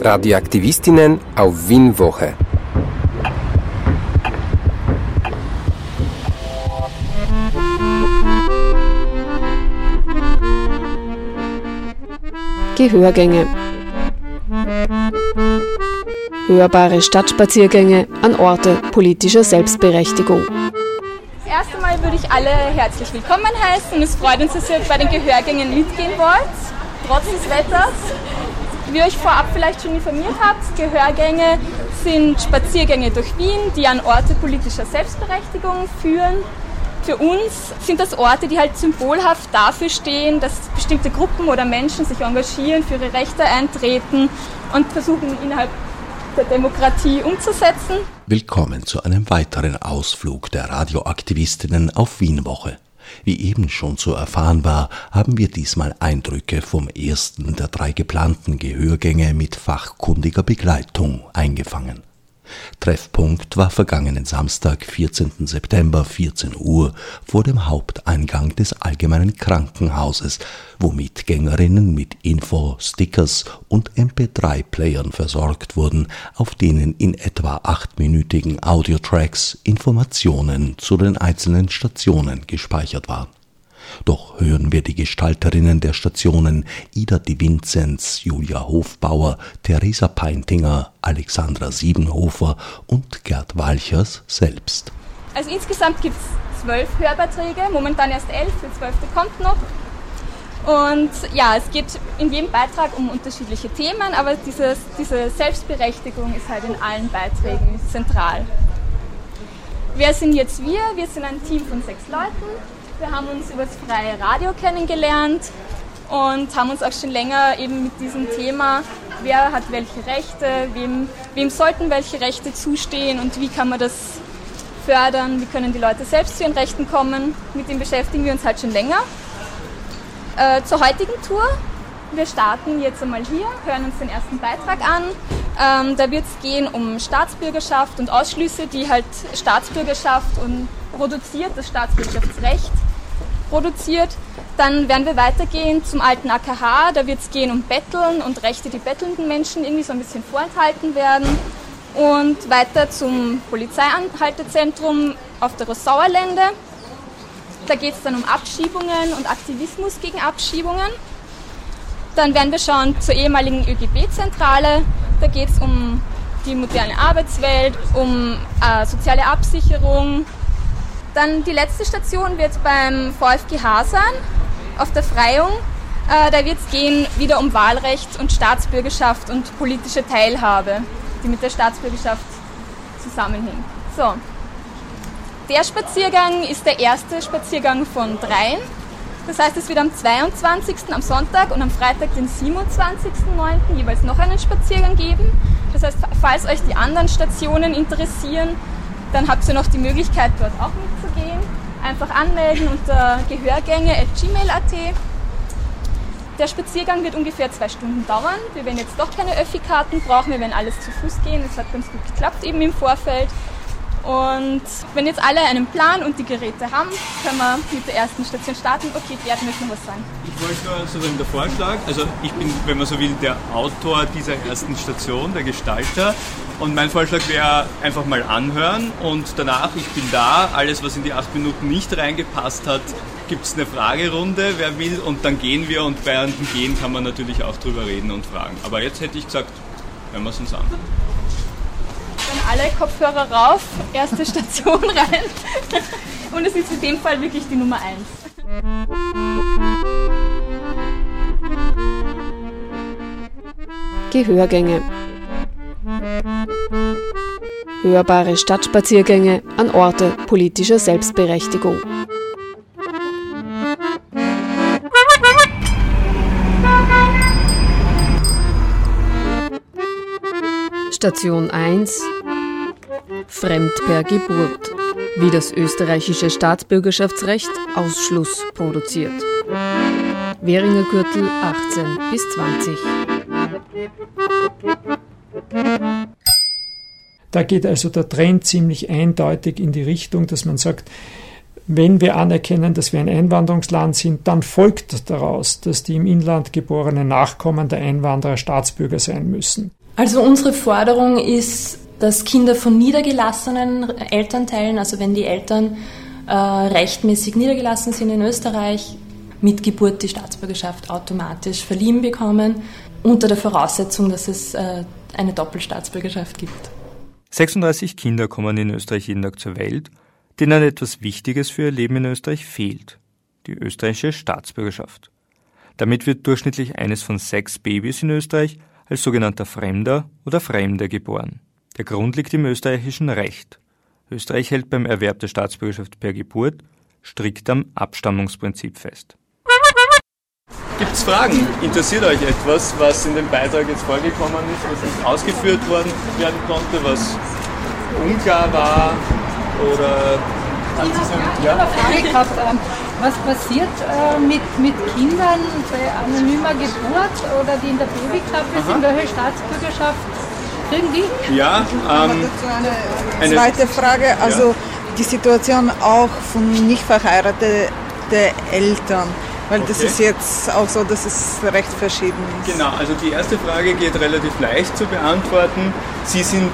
Radioaktivistinnen auf Wienwoche. Gehörgänge. Hörbare Stadtspaziergänge an Orte politischer Selbstberechtigung. Das erste Mal würde ich alle herzlich willkommen heißen. Es freut uns, dass ihr bei den Gehörgängen mitgehen wollt, trotz des Wetters. Wie ihr euch vorab vielleicht schon informiert habt, Gehörgänge sind Spaziergänge durch Wien, die an Orte politischer Selbstberechtigung führen. Für uns sind das Orte, die halt symbolhaft dafür stehen, dass bestimmte Gruppen oder Menschen sich engagieren, für ihre Rechte eintreten und versuchen, innerhalb der Demokratie umzusetzen. Willkommen zu einem weiteren Ausflug der Radioaktivistinnen auf Wienwoche. Wie eben schon zu erfahren war, haben wir diesmal Eindrücke vom ersten der 3 geplanten Gehörgänge mit fachkundiger Begleitung eingefangen. Treffpunkt war vergangenen Samstag, 14. September, 14 Uhr, vor dem Haupteingang des Allgemeinen Krankenhauses, wo Mitgängerinnen mit Info, Stickers und MP3-Playern versorgt wurden, auf denen in etwa 8-minütigen Audiotracks Informationen zu den einzelnen Stationen gespeichert waren. Doch hören wir die Gestalterinnen der Stationen Ida Di Vinzenz, Julia Hofbauer, Theresa Peintinger, Alexandra Siebenhofer und Gerd Walchers selbst. Also insgesamt gibt es 12 Hörbeiträge, momentan erst 11, der 12. kommt noch. Und ja, es geht in jedem Beitrag um unterschiedliche Themen, aber diese Selbstberechtigung ist halt in allen Beiträgen zentral. Wer sind jetzt wir? Wir sind ein Team von 6 Leuten. Wir haben uns über das freie Radio kennengelernt und haben uns auch schon länger eben mit diesem Thema, wer hat welche Rechte, wem sollten welche Rechte zustehen und wie kann man das fördern, wie können die Leute selbst zu ihren Rechten kommen. Mit dem beschäftigen wir uns halt schon länger. Zur heutigen Tour. Wir starten jetzt einmal hier, hören uns den ersten Beitrag an. Da wird es gehen um Staatsbürgerschaft und Ausschlüsse, die halt Staatsbürgerschaft und produziert, das Staatsbürgerschaftsrecht produziert. Dann werden wir weitergehen zum alten AKH, da wird es gehen um Betteln und Rechte, die bettelnden Menschen irgendwie so ein bisschen vorenthalten werden. Und weiter zum Polizeianhaltezentrum auf der Rossauer Lände. Da geht es dann um Abschiebungen und Aktivismus gegen Abschiebungen. Dann werden wir schauen zur ehemaligen ÖGB-Zentrale. Da geht es um die moderne Arbeitswelt, um soziale Absicherung. Dann die letzte Station wird beim VfGH sein, auf der Freiung. Da wird es gehen wieder um Wahlrecht und Staatsbürgerschaft und politische Teilhabe, die mit der Staatsbürgerschaft zusammenhängt. So. Der Spaziergang ist der erste Spaziergang von 3. Das heißt, es wird am 22. am Sonntag und am Freitag, den 27.09. jeweils noch einen Spaziergang geben. Das heißt, falls euch die anderen Stationen interessieren, dann habt ihr noch die Möglichkeit, dort auch mitzugehen. Einfach anmelden unter gehörgänge@gmail.at. Der Spaziergang wird ungefähr 2 Stunden dauern. Wir werden jetzt doch keine Öffi-Karten brauchen, wir werden alles zu Fuß gehen. Das hat ganz gut geklappt eben im Vorfeld. Und wenn jetzt alle einen Plan und die Geräte haben, können wir mit der ersten Station starten. Okay, Gerd, möchte noch was sagen? Ich wollte nur sozusagen der Vorschlag, also ich bin, wenn man so will, der Autor dieser ersten Station, der Gestalter. Und mein Vorschlag wäre einfach mal anhören und danach, ich bin da, alles was in die 8 Minuten nicht reingepasst hat, gibt es eine Fragerunde, wer will, und dann gehen wir und während dem Gehen kann man natürlich auch drüber reden und fragen. Aber jetzt hätte ich gesagt, hören wir es uns an. Dann alle Kopfhörer rauf, erste Station rein. Und es ist in dem Fall wirklich die Nummer 1. Gehörgänge. Hörbare Stadtspaziergänge an Orte politischer Selbstberechtigung. Station 1. Fremd per Geburt. Wie das österreichische Staatsbürgerschaftsrecht Ausschluss produziert. Währinger Gürtel 18 bis 20. Da geht also der Trend ziemlich eindeutig in die Richtung, dass man sagt, wenn wir anerkennen, dass wir ein Einwanderungsland sind, dann folgt daraus, dass die im Inland geborenen Nachkommen der Einwanderer Staatsbürger sein müssen. Also unsere Forderung ist, dass Kinder von niedergelassenen Elternteilen, also wenn die Eltern rechtmäßig niedergelassen sind in Österreich, mit Geburt die Staatsbürgerschaft automatisch verliehen bekommen, unter der Voraussetzung, dass es eine Doppelstaatsbürgerschaft gibt. 36 Kinder kommen in Österreich jeden Tag zur Welt, denen etwas Wichtiges für ihr Leben in Österreich fehlt: die österreichische Staatsbürgerschaft. Damit wird durchschnittlich eines von 6 Babys in Österreich als sogenannter Fremder oder Fremde geboren. Der Grund liegt im österreichischen Recht. Österreich hält beim Erwerb der Staatsbürgerschaft per Geburt strikt am Abstammungsprinzip fest. Gibt es Fragen? Interessiert euch etwas, was in dem Beitrag jetzt vorgekommen ist, was nicht ausgeführt werden konnte, was unklar war? Oder ich habe eine Frage gehabt. Was passiert mit Kindern bei anonymer Geburt oder die in der Babyklappe sind? Welche Staatsbürgerschaft kriegen die? Ja, eine zweite Frage. Also die Situation auch von nicht verheirateten Eltern. Weil das ist jetzt auch so, dass es recht verschieden ist. Genau, also die erste Frage geht relativ leicht zu beantworten. Sie sind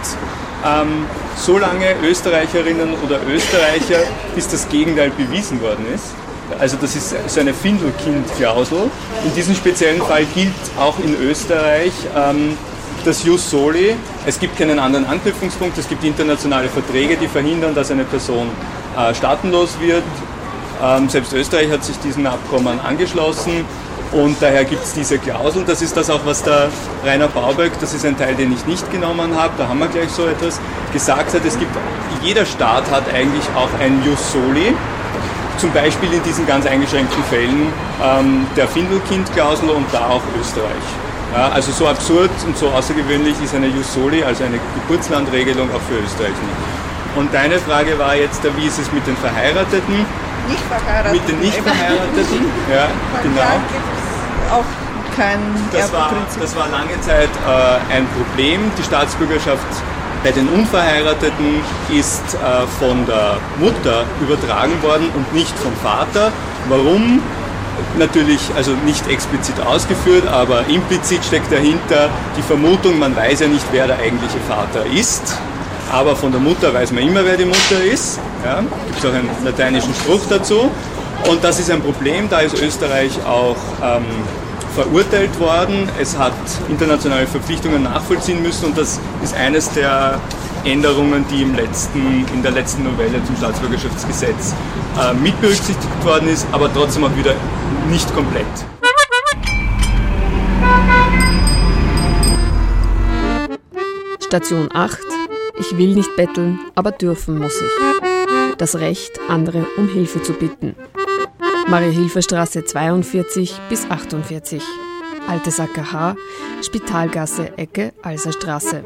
so lange Österreicherinnen oder Österreicher, bis das Gegenteil bewiesen worden ist. Also das ist so eine Findelkind-Klausel. In diesem speziellen Fall gilt auch in Österreich das Jus Soli. Es gibt keinen anderen Anknüpfungspunkt. Es gibt internationale Verträge, die verhindern, dass eine Person staatenlos wird. Selbst Österreich hat sich diesem Abkommen angeschlossen und daher gibt es diese Klausel. Das ist das auch, was der Rainer Bauböck, das ist ein Teil, den ich nicht genommen habe, da haben wir gleich so etwas, gesagt hat. Jeder Staat hat eigentlich auch ein Jus Soli, zum Beispiel in diesen ganz eingeschränkten Fällen der Findelkind-Klausel und da auch Österreich. Ja, also so absurd und so außergewöhnlich ist eine Jus Soli, also eine Geburtslandregelung, auch für Österreich nicht. Und deine Frage war jetzt, wie ist es mit den Verheirateten? Nicht verheiratet. Mit den Nicht-Verheirateten, ja, genau. Da gibt es auch kein Erbprinzip. Das war lange Zeit ein Problem. Die Staatsbürgerschaft bei den Unverheirateten ist von der Mutter übertragen worden und nicht vom Vater. Warum? Natürlich, also nicht explizit ausgeführt, aber implizit steckt dahinter die Vermutung, man weiß ja nicht, wer der eigentliche Vater ist. Aber von der Mutter weiß man immer, wer die Mutter ist. Ja, gibt es auch einen lateinischen Spruch dazu. Und das ist ein Problem, da ist Österreich auch verurteilt worden. Es hat internationale Verpflichtungen nachvollziehen müssen und das ist eines der Änderungen, die in der letzten Novelle zum Staatsbürgerschaftsgesetz mit berücksichtigt worden ist, aber trotzdem auch wieder nicht komplett. Station 8. Ich will nicht betteln, aber dürfen muss ich. Das Recht, andere um Hilfe zu bitten. Maria-Hilfer-Straße 42 bis 48. Altes AKH, Spitalgasse, Ecke, Alserstraße.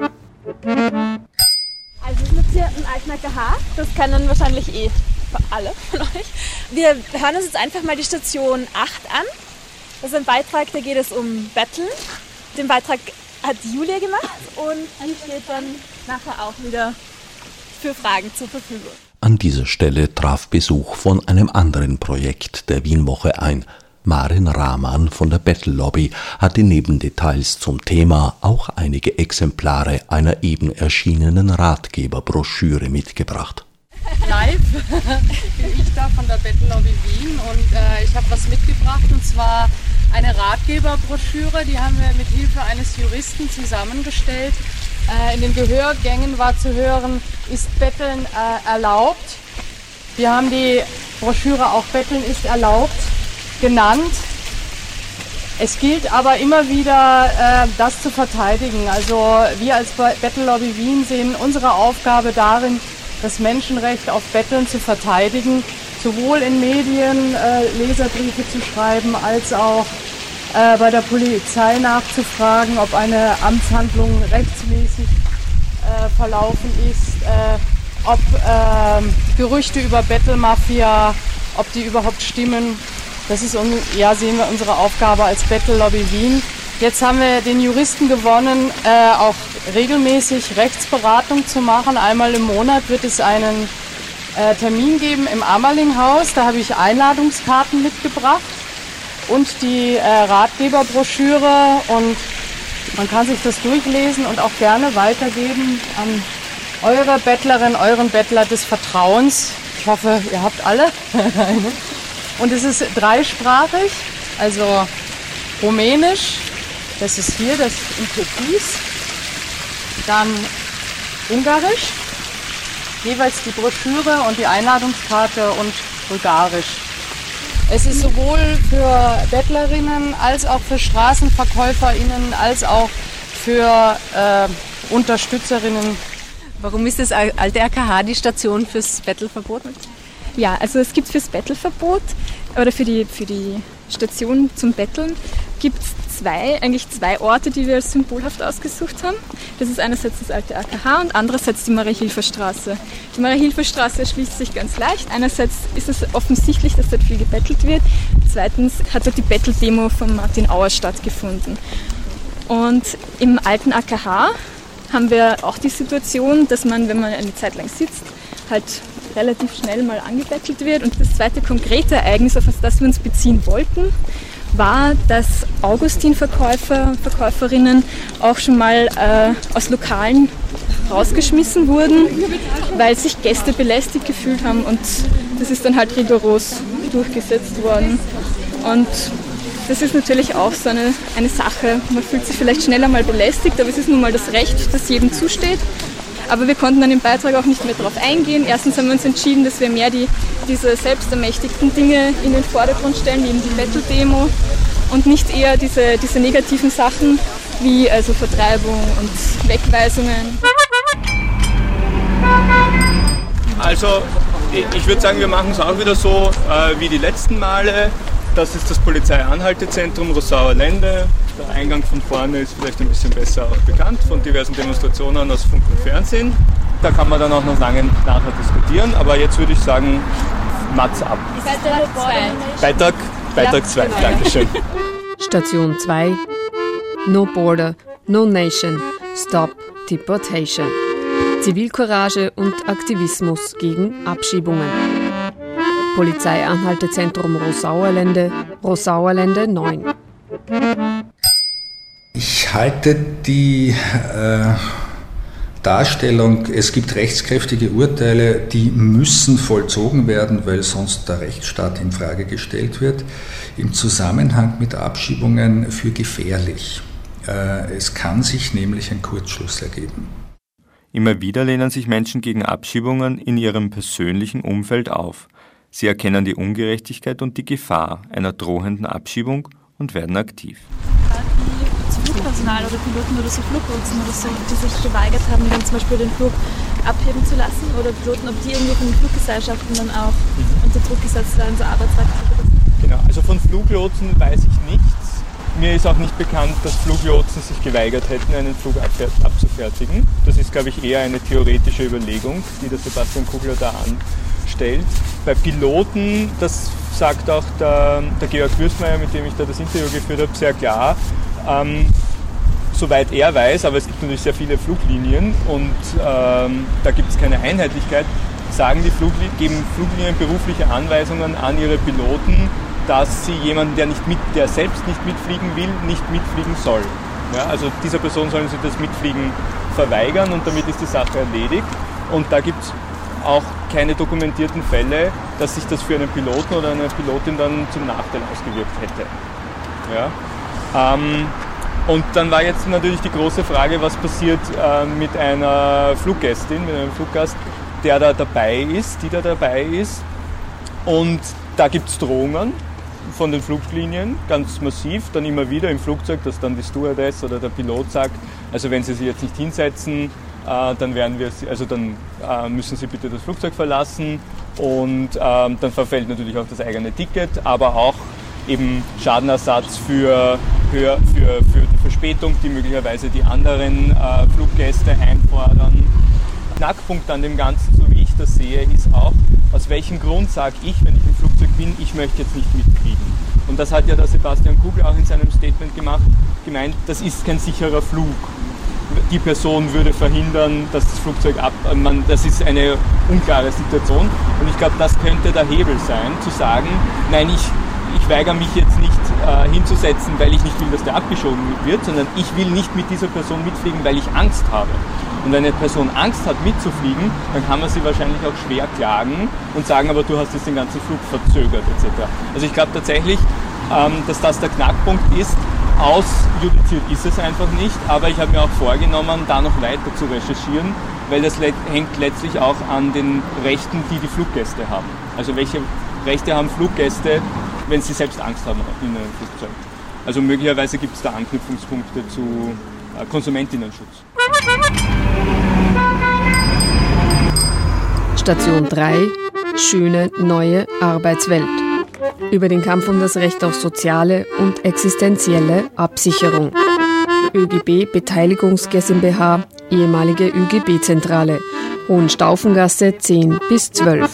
Also ich sitze hier im alten AKH, das kennen wahrscheinlich alle von euch. Wir hören uns jetzt einfach mal die Station 8 an. Das ist ein Beitrag, da geht es um Betteln. Den Beitrag hat Julia gemacht und die steht dann nachher auch wieder für Fragen zur Verfügung. An dieser Stelle traf Besuch von einem anderen Projekt der Wienwoche ein. Maren Rahman von der Bettellobby hatte neben Details zum Thema auch einige Exemplare einer eben erschienenen Ratgeberbroschüre mitgebracht. Live bin ich da von der Bettellobby Wien und ich habe was mitgebracht, und zwar eine Ratgeberbroschüre, die haben wir mit Hilfe eines Juristen zusammengestellt. In den Gehörgängen war zu hören, ist Betteln erlaubt. Wir haben die Broschüre auch Betteln ist erlaubt genannt. Es gilt aber immer wieder, das zu verteidigen. Also wir als Bettellobby Wien sehen unsere Aufgabe darin, das Menschenrecht auf Betteln zu verteidigen, sowohl in Medien Leserbriefe zu schreiben, als auch bei der Polizei nachzufragen, ob eine Amtshandlung rechtsmäßig verlaufen ist, ob Gerüchte über Bettelmafia, ob die überhaupt stimmen. Das ist, sehen wir unsere Aufgabe als Bettellobby Wien. Jetzt haben wir den Juristen gewonnen, auch regelmäßig Rechtsberatung zu machen. Einmal im Monat wird es einen Termin geben im Ammerlinghaus. Da habe ich Einladungskarten mitgebracht und die Ratgeberbroschüre. Und Man kann sich das durchlesen und auch gerne weitergeben an eure Bettlerin, euren Bettler des Vertrauens. Ich hoffe, ihr habt alle. Und es ist dreisprachig, also Rumänisch, das ist hier, das in Türkis, dann Ungarisch, jeweils die Broschüre und die Einladungskarte und Bulgarisch. Es ist sowohl für Bettlerinnen als auch für StraßenverkäuferInnen als auch für Unterstützerinnen. Warum ist das alte AKH die Station fürs Bettelverbot? Ja, also es gibt fürs Bettelverbot oder für die Station zum Betteln gibt es zwei Orte, die wir als symbolhaft ausgesucht haben. Das ist einerseits das alte AKH und andererseits die Maria-Hilfer-Straße. Die Maria-Hilfer-Straße erschließt sich ganz leicht. Einerseits ist es offensichtlich, dass dort viel gebettelt wird. Zweitens hat dort die Betteldemo von Martin Auer stattgefunden. Und im alten AKH haben wir auch die Situation, dass man, wenn man eine Zeit lang sitzt, halt relativ schnell mal angebettelt wird. Und das zweite konkrete Ereignis, auf das wir uns beziehen wollten, war, dass Augustin-Verkäuferinnen auch schon mal aus Lokalen rausgeschmissen wurden, weil sich Gäste belästigt gefühlt haben, und das ist dann halt rigoros durchgesetzt worden. Und das ist natürlich auch so eine Sache. Man fühlt sich vielleicht schneller mal belästigt, aber es ist nun mal das Recht, das jedem zusteht. Aber wir konnten dann im Beitrag auch nicht mehr darauf eingehen. Erstens haben wir uns entschieden, dass wir mehr diese selbstermächtigten Dinge in den Vordergrund stellen, wie eben die Betteldemo, und nicht eher diese negativen Sachen wie also Vertreibung und Wegweisungen. Also ich würde sagen, wir machen es auch wieder so wie die letzten Male. Das ist das Polizeianhaltezentrum Rossauer Lände. Der Eingang von vorne ist vielleicht ein bisschen besser auch bekannt von diversen Demonstrationen aus Funk und Fernsehen. Da kann man dann auch noch lange nachher diskutieren, aber jetzt würde ich sagen, Mats ab. Beitrag 2, ja, Dankeschön. Station 2. No Border, No Nation, Stop Deportation. Zivilcourage und Aktivismus gegen Abschiebungen. Polizeianhaltezentrum Rossauerlände, Rossauerlände 9. Ich halte die Darstellung, es gibt rechtskräftige Urteile, die müssen vollzogen werden, weil sonst der Rechtsstaat in Frage gestellt wird, im Zusammenhang mit Abschiebungen für gefährlich. Es kann sich nämlich ein Kurzschluss ergeben. Immer wieder lehnen sich Menschen gegen Abschiebungen in ihrem persönlichen Umfeld auf. Sie erkennen die Ungerechtigkeit und die Gefahr einer drohenden Abschiebung und werden aktiv. Das Flugpersonal oder Piloten oder so Fluglotsen oder so, die sich geweigert haben, dann zum Beispiel den Flug abheben zu lassen, oder Piloten, ob die irgendwie von den Fluggesellschaften dann auch unter Druck gesetzt werden, so Arbeitsrechte. Genau, also von Fluglotsen weiß ich nichts. Mir ist auch nicht bekannt, dass Fluglotsen sich geweigert hätten, einen Flug abzufertigen. Das ist, glaube ich, eher eine theoretische Überlegung, die der Sebastian Kugler da anstellt. Bei Piloten, das sagt auch der Georg Würstmeier, mit dem ich da das Interview geführt habe, sehr klar. Soweit er weiß, aber es gibt natürlich sehr viele Fluglinien und da gibt es keine Einheitlichkeit, geben Fluglinien berufliche Anweisungen an ihre Piloten, dass sie jemanden, der selbst nicht mitfliegen will, nicht mitfliegen soll. Ja, also dieser Person sollen sie das Mitfliegen verweigern und damit ist die Sache erledigt. Und da gibt es auch keine dokumentierten Fälle, dass sich das für einen Piloten oder eine Pilotin dann zum Nachteil ausgewirkt hätte. Ja? Und dann war jetzt natürlich die große Frage, was passiert mit einer Fluggästin, mit einem Fluggast, die da dabei ist. Und da gibt es Drohungen von den Fluglinien, ganz massiv, dann immer wieder im Flugzeug, dass dann die Stewardess oder der Pilot sagt, also wenn Sie sich jetzt nicht hinsetzen, dann müssen Sie bitte das Flugzeug verlassen, und dann verfällt natürlich auch das eigene Ticket, aber auch eben Schadenersatz für die Verspätung, die möglicherweise die anderen Fluggäste einfordern. Knackpunkt an dem Ganzen, so wie ich das sehe, ist auch, aus welchem Grund sage ich, wenn ich im Flugzeug bin, ich möchte jetzt nicht mitfliegen. Und das hat ja der Sebastian Kugler auch in seinem Statement gemeint, das ist kein sicherer Flug. Die Person würde verhindern, dass das Flugzeug das ist eine unklare Situation. Und ich glaube, das könnte der Hebel sein, zu sagen, nein, ich weigere mich jetzt nicht hinzusetzen, weil ich nicht will, dass der abgeschoben wird, sondern ich will nicht mit dieser Person mitfliegen, weil ich Angst habe. Und wenn eine Person Angst hat, mitzufliegen, dann kann man sie wahrscheinlich auch schwer klagen und sagen, aber du hast jetzt den ganzen Flug verzögert etc. Also ich glaube tatsächlich, dass das der Knackpunkt ist. Ausjudiziert ist es einfach nicht, aber ich habe mir auch vorgenommen, da noch weiter zu recherchieren, weil das hängt letztlich auch an den Rechten, die Fluggäste haben. Also welche Rechte haben Fluggäste, wenn sie selbst Angst haben in einem Flugzeug. Also möglicherweise gibt es da Anknüpfungspunkte zu Konsumentinnenschutz. Station 3. Schöne neue Arbeitswelt. Über den Kampf um das Recht auf soziale und existenzielle Absicherung. ÖGB Beteiligungs GmbH, ehemalige ÖGB-Zentrale, Hohenstaufengasse 10 bis 12.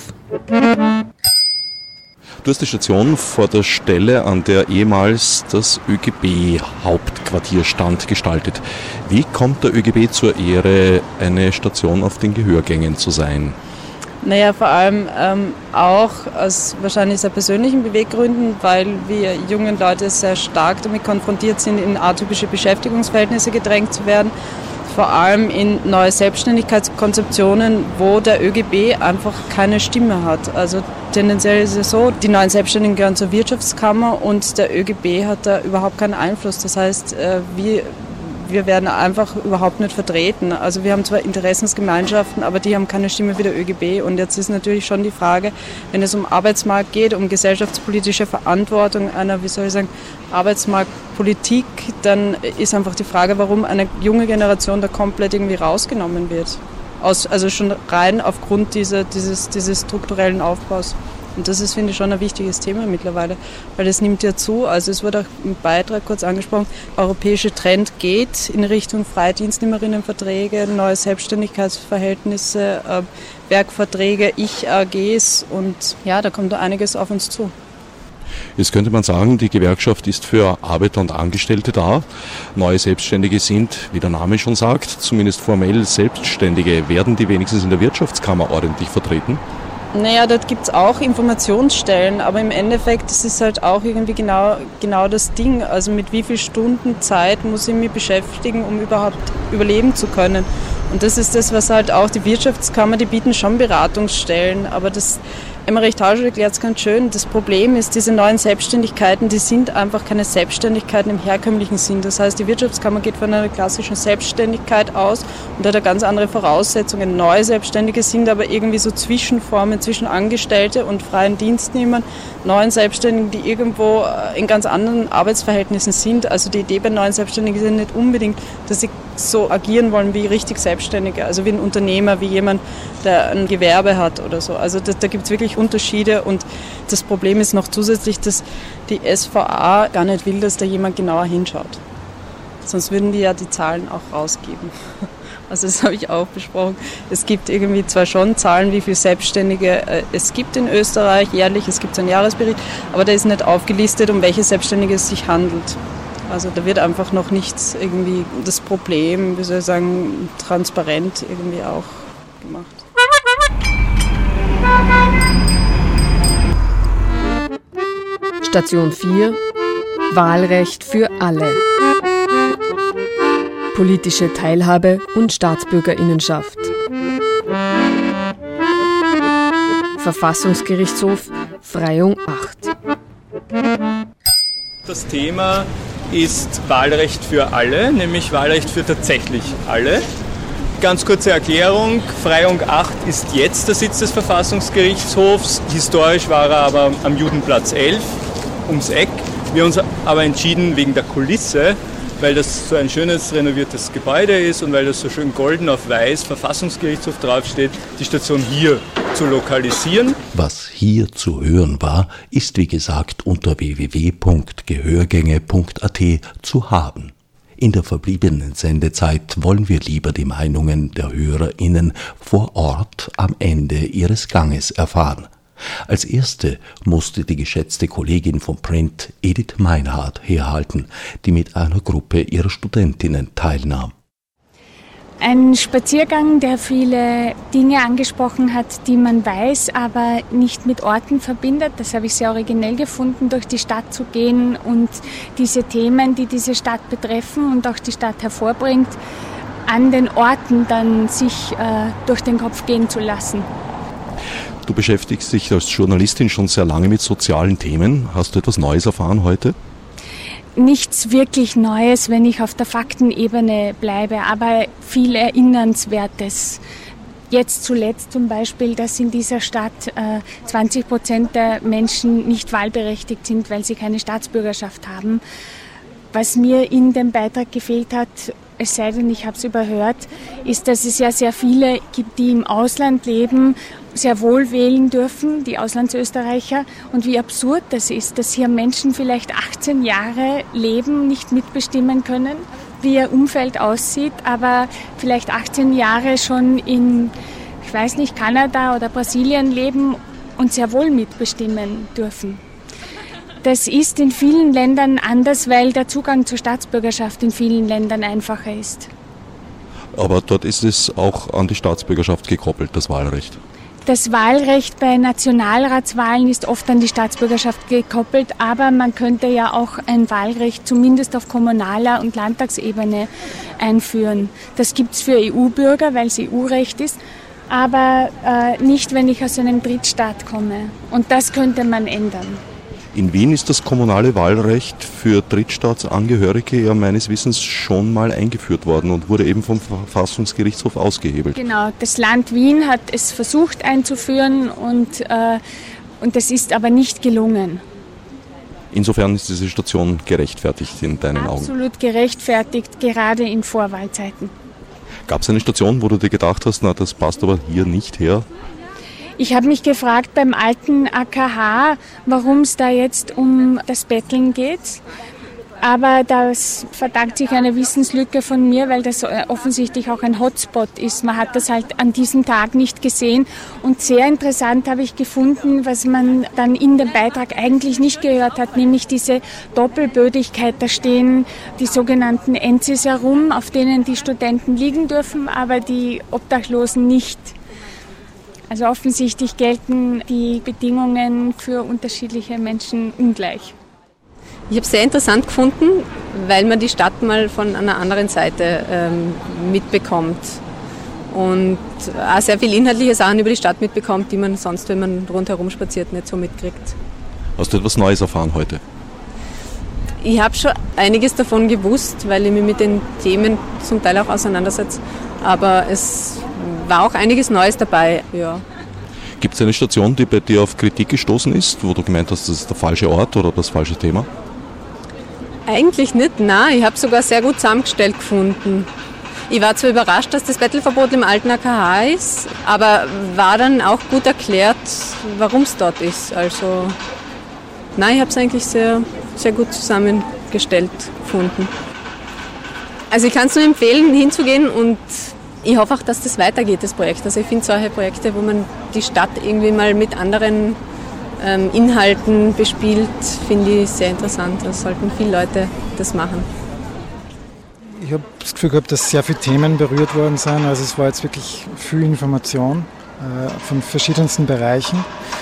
Du hast die Station vor der Stelle, an der ehemals das ÖGB-Hauptquartier stand, gestaltet. Wie kommt der ÖGB zur Ehre, eine Station auf den Gehörgängen zu sein? Naja, vor allem auch aus wahrscheinlich sehr persönlichen Beweggründen, weil wir jungen Leute sehr stark damit konfrontiert sind, in atypische Beschäftigungsverhältnisse gedrängt zu werden. Vor allem in neue Selbstständigkeitskonzeptionen, wo der ÖGB einfach keine Stimme hat. Also tendenziell ist es so, die neuen Selbstständigen gehören zur Wirtschaftskammer und der ÖGB hat da überhaupt keinen Einfluss. Das heißt, wir werden einfach überhaupt nicht vertreten. Also wir haben zwar Interessensgemeinschaften, aber die haben keine Stimme wie der ÖGB. Und jetzt ist natürlich schon die Frage, wenn es um Arbeitsmarkt geht, um gesellschaftspolitische Verantwortung einer, Arbeitsmarktpolitik, dann ist einfach die Frage, warum eine junge Generation da komplett irgendwie rausgenommen wird. Also schon rein aufgrund dieses strukturellen Aufbaus. Und das ist, finde ich, schon ein wichtiges Thema mittlerweile, weil das nimmt ja zu. Also es wurde auch im Beitrag kurz angesprochen, der europäische Trend geht in Richtung freie Dienstnehmerinnenverträge, neue Selbstständigkeitsverhältnisse, Werkverträge, Ich-AGs und ja, da kommt da einiges auf uns zu. Jetzt könnte man sagen, die Gewerkschaft ist für Arbeiter und Angestellte da. Neue Selbstständige sind, wie der Name schon sagt, zumindest formell Selbstständige. Werden die wenigstens in der Wirtschaftskammer ordentlich vertreten? Naja, dort gibt es auch Informationsstellen, aber im Endeffekt, das ist halt auch irgendwie genau das Ding. Also mit wie viel Stunden Zeit muss ich mich beschäftigen, um überhaupt überleben zu können. Und das ist das, was halt auch die Wirtschaftskammer, die bieten schon Beratungsstellen, aber das Emmerich Tauscher erklärt es ganz schön. Das Problem ist, diese neuen Selbstständigkeiten, die sind einfach keine Selbstständigkeiten im herkömmlichen Sinn. Das heißt, die Wirtschaftskammer geht von einer klassischen Selbstständigkeit aus und hat ganz andere Voraussetzungen. Neue Selbstständige sind aber irgendwie so Zwischenformen zwischen Angestellte und freien Dienstnehmern, neuen Selbstständigen, die irgendwo in ganz anderen Arbeitsverhältnissen sind. Also die Idee bei neuen Selbstständigen ist nicht unbedingt, dass sie so agieren wollen wie richtig Selbstständige, also wie ein Unternehmer, wie jemand, der ein Gewerbe hat oder so. Also da gibt es wirklich Unterschiede und das Problem ist noch zusätzlich, dass die SVA gar nicht will, dass da jemand genauer hinschaut. Sonst würden die ja die Zahlen auch rausgeben. Also das habe ich auch besprochen. Es gibt irgendwie zwar schon Zahlen, wie viele Selbstständige es gibt in Österreich jährlich, es gibt so einen Jahresbericht, aber da ist nicht aufgelistet, um welche Selbstständige es sich handelt. Also da wird einfach noch nichts irgendwie das Problem, wie soll ich sagen, transparent irgendwie auch gemacht. Station 4. Wahlrecht für alle. Politische Teilhabe und Staatsbürgerinnenschaft. Verfassungsgerichtshof, Freyung 8. Das Thema ist Wahlrecht für alle, nämlich Wahlrecht für tatsächlich alle. Ganz kurze Erklärung, Freyung 8 ist jetzt der Sitz des Verfassungsgerichtshofs, historisch war er aber am Judenplatz 11, ums Eck. Wir haben uns aber entschieden, wegen der Kulisse, weil das so ein schönes renoviertes Gebäude ist und weil das so schön golden auf weiß Verfassungsgerichtshof draufsteht, die Station hier zu lokalisieren. Was hier zu hören war, ist wie gesagt unter www.gehörgänge.at zu haben. In der verbliebenen Sendezeit wollen wir lieber die Meinungen der HörerInnen vor Ort am Ende ihres Ganges erfahren. Als erste musste die geschätzte Kollegin vom Print Edith Meinhardt herhalten, die mit einer Gruppe ihrer Studentinnen teilnahm. Ein Spaziergang, der viele Dinge angesprochen hat, die man weiß, aber nicht mit Orten verbindet. Das habe ich sehr originell gefunden, durch die Stadt zu gehen und diese Themen, die diese Stadt betreffen und auch die Stadt hervorbringt, an den Orten dann sich durch den Kopf gehen zu lassen. Du beschäftigst dich als Journalistin schon sehr lange mit sozialen Themen. Hast du etwas Neues erfahren heute? Nichts wirklich Neues, wenn ich auf der Faktenebene bleibe, aber viel Erinnernswertes. Jetzt zuletzt zum Beispiel, dass in dieser Stadt 20% der Menschen nicht wahlberechtigt sind, weil sie keine Staatsbürgerschaft haben. Was mir in dem Beitrag gefehlt hat, es sei denn, ich habe es überhört, ist, dass es ja sehr viele gibt, die im Ausland leben, sehr wohl wählen dürfen, die Auslandsösterreicher. Und wie absurd das ist, dass hier Menschen vielleicht 18 Jahre leben, nicht mitbestimmen können, wie ihr Umfeld aussieht, aber vielleicht 18 Jahre schon in, ich weiß nicht, Kanada oder Brasilien leben und sehr wohl mitbestimmen dürfen. Das ist in vielen Ländern anders, weil der Zugang zur Staatsbürgerschaft in vielen Ländern einfacher ist. Aber dort ist es auch an die Staatsbürgerschaft gekoppelt, das Wahlrecht. Das Wahlrecht bei Nationalratswahlen ist oft an die Staatsbürgerschaft gekoppelt, aber man könnte ja auch ein Wahlrecht zumindest auf kommunaler und Landtagsebene einführen. Das gibt es für EU-Bürger, weil es EU-Recht ist, aber nicht, wenn ich aus einem Drittstaat komme. Und das könnte man ändern. In Wien ist das kommunale Wahlrecht für Drittstaatsangehörige ja meines Wissens schon mal eingeführt worden und wurde eben vom Verfassungsgerichtshof ausgehebelt. Genau, das Land Wien hat es versucht einzuführen und es ist aber nicht gelungen. Insofern ist diese Situation gerechtfertigt in deinen Augen? Absolut gerechtfertigt, gerade in Vorwahlzeiten. Gab es eine Station, wo du dir gedacht hast, na, das passt aber hier nicht her? Ich habe mich gefragt beim alten AKH, warum es da jetzt um das Betteln geht. Aber das verdankt sich einer Wissenslücke von mir, weil das offensichtlich auch ein Hotspot ist. Man hat das halt an diesem Tag nicht gesehen. Und sehr interessant habe ich gefunden, was man dann in dem Beitrag eigentlich nicht gehört hat, nämlich diese Doppelbödigkeit. Da stehen die sogenannten Enzis herum, auf denen die Studenten liegen dürfen, aber die Obdachlosen nicht. Also offensichtlich gelten die Bedingungen für unterschiedliche Menschen ungleich. Ich habe es sehr interessant gefunden, weil man die Stadt mal von einer anderen Seite mitbekommt und auch sehr viele inhaltliche Sachen über die Stadt mitbekommt, die man sonst, wenn man rundherum spaziert, nicht so mitkriegt. Hast du etwas Neues erfahren heute? Ich habe schon einiges davon gewusst, weil ich mich mit den Themen zum Teil auch auseinandersetze, aber es war auch einiges Neues dabei, ja. Gibt es eine Station, die bei dir auf Kritik gestoßen ist, wo du gemeint hast, das ist der falsche Ort oder das falsche Thema? Eigentlich nicht, nein. Ich habe sogar sehr gut zusammengestellt gefunden. Ich war zwar überrascht, dass das Bettelverbot im alten AKH ist, aber war dann auch gut erklärt, warum es dort ist. Also, nein, ich habe es eigentlich sehr, sehr gut zusammengestellt gefunden. Also ich kann es nur empfehlen, hinzugehen und ich hoffe auch, dass das weitergeht, das Projekt. Also ich finde solche Projekte, wo man die Stadt irgendwie mal mit anderen Inhalten bespielt, finde ich sehr interessant. Da sollten viele Leute das machen. Ich habe das Gefühl gehabt, dass sehr viele Themen berührt worden sind. Also es war jetzt wirklich viel Information von verschiedensten Bereichen.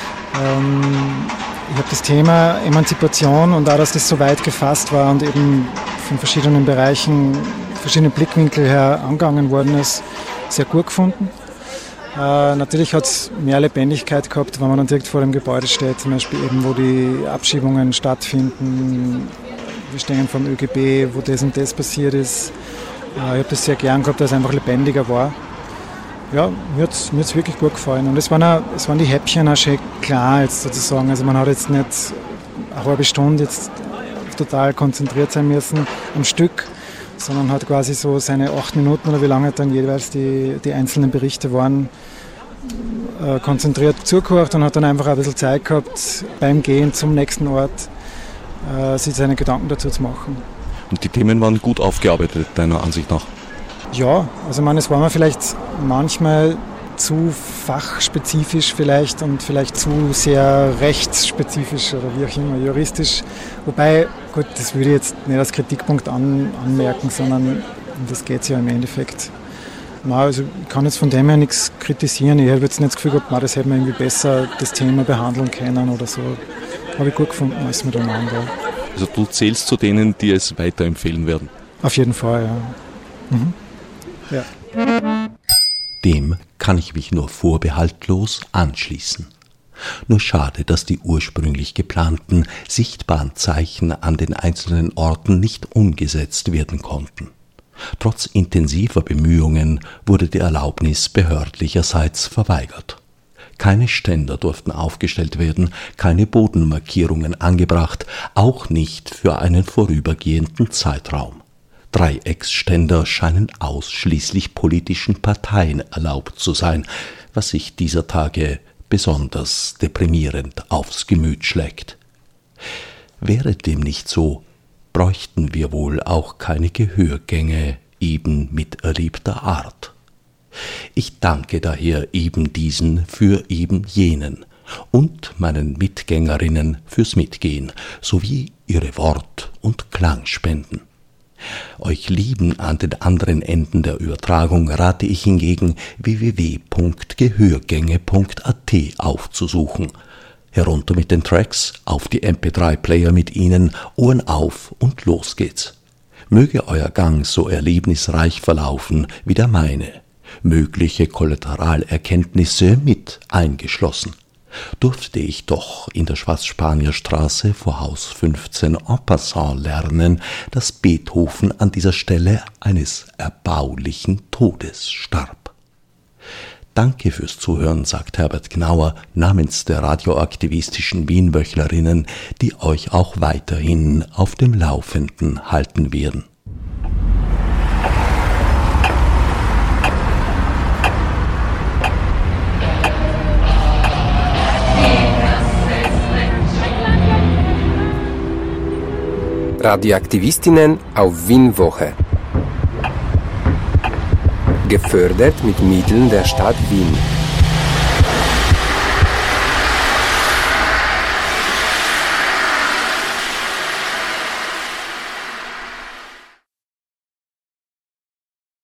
Ich habe das Thema Emanzipation und auch, dass das so weit gefasst war und eben von verschiedenen Bereichen, verschiedene Blickwinkel her angegangen worden ist, sehr gut gefunden. Natürlich hat es mehr Lebendigkeit gehabt, wenn man dann direkt vor dem Gebäude steht, zum Beispiel eben, wo die Abschiebungen stattfinden. Wir stehen vom ÖGB, wo das und das passiert ist. Ich habe das sehr gern gehabt, dass es einfach lebendiger war. Ja, mir hat es wirklich gut gefallen. Und es waren die Häppchen auch schön klar jetzt sozusagen. Also man hat jetzt nicht eine halbe Stunde jetzt total konzentriert sein müssen am Stück, sondern hat quasi so seine 8 Minuten oder wie lange dann jeweils die einzelnen Berichte waren, konzentriert zugehört und hat dann einfach ein bisschen Zeit gehabt, beim Gehen zum nächsten Ort sich seine Gedanken dazu zu machen. Und die Themen waren gut aufgearbeitet, deiner Ansicht nach? Ja, also ich meine, es war mir vielleicht manchmal zu fachspezifisch vielleicht und vielleicht zu sehr rechtsspezifisch oder wie auch immer, juristisch. Wobei, gut, das würde ich jetzt nicht als Kritikpunkt anmerken, sondern um das geht es ja im Endeffekt. Also ich kann jetzt von dem her nichts kritisieren. Ich habe jetzt nicht das Gefühl gehabt, das hätte man irgendwie besser das Thema behandeln können oder so. Habe ich gut gefunden, alles miteinander. Also du zählst zu denen, die es weiterempfehlen werden? Auf jeden Fall, ja. Ja. Dem kann ich mich nur vorbehaltlos anschließen. Nur schade, dass die ursprünglich geplanten, sichtbaren Zeichen an den einzelnen Orten nicht umgesetzt werden konnten. Trotz intensiver Bemühungen wurde die Erlaubnis behördlicherseits verweigert. Keine Ständer durften aufgestellt werden, keine Bodenmarkierungen angebracht, auch nicht für einen vorübergehenden Zeitraum. Dreiecksständer scheinen ausschließlich politischen Parteien erlaubt zu sein, was sich dieser Tage besonders deprimierend aufs Gemüt schlägt. Wäre dem nicht so, bräuchten wir wohl auch keine Gehörgänge eben miterlebter Art. Ich danke daher eben diesen für eben jenen und meinen Mitgängerinnen fürs Mitgehen sowie ihre Wort- und Klangspenden. Euch Lieben an den anderen Enden der Übertragung rate ich hingegen www.gehörgänge.at aufzusuchen. Herunter mit den Tracks, auf die MP3-Player mit ihnen, Ohren auf und los geht's. Möge euer Gang so erlebnisreich verlaufen wie der meine, mögliche Kollateralerkenntnisse mit eingeschlossen. Durfte ich doch in der Schwarzspanierstraße vor Haus 15 en passant lernen, dass Beethoven an dieser Stelle eines erbaulichen Todes starb. Danke fürs Zuhören, sagt Herbert Gnauer namens der radioaktivistischen Wienwöchlerinnen, die euch auch weiterhin auf dem Laufenden halten werden. Radioaktivistinnen auf Wienwoche. Gefördert mit Mitteln der Stadt Wien.